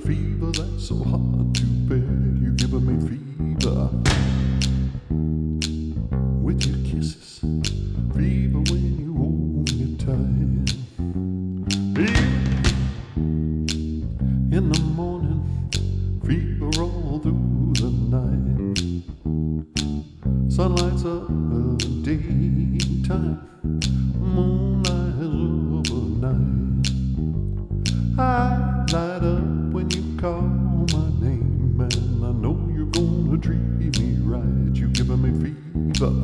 fever that's so hard to bear. You're giving me fever with your kisses, fever when you hold me tight. Fever in the morning, fever all through the night. Sun lights up the daytime, moonlight is overnight. I light up when you call my name, and I know you're gonna treat me right. You're giving me fever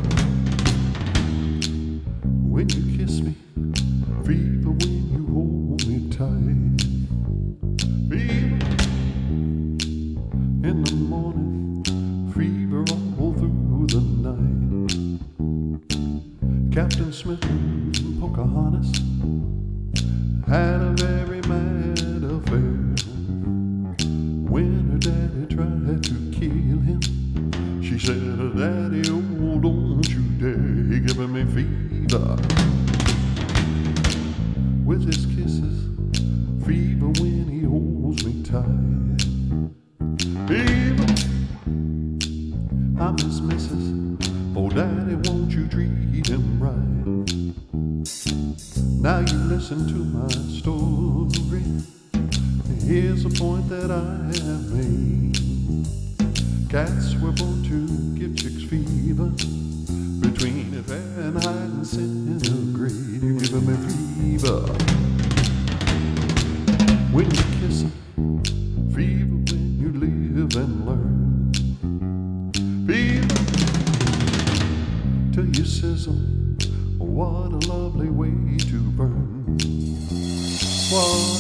when you kiss me, fever when you hold me tight. Fever in the morning, fever all through the night. Captain Smith and Pocahontas had a very mad affair. When her daddy tried to kill him, she said, "Daddy, oh, don't you dare." He giving me fever with his kisses, fever when he holds me tight. Fever, I'm his missus. Oh, Daddy, won't you treat him right? Now you listen to my story. Here's a point that I have made. Cats were born to give chicks fever. Between Fahrenheit and centigrade, you're giving me fever when you kiss 'em, fever when you live and learn. Fever till you sizzle. What a lovely way to burn. What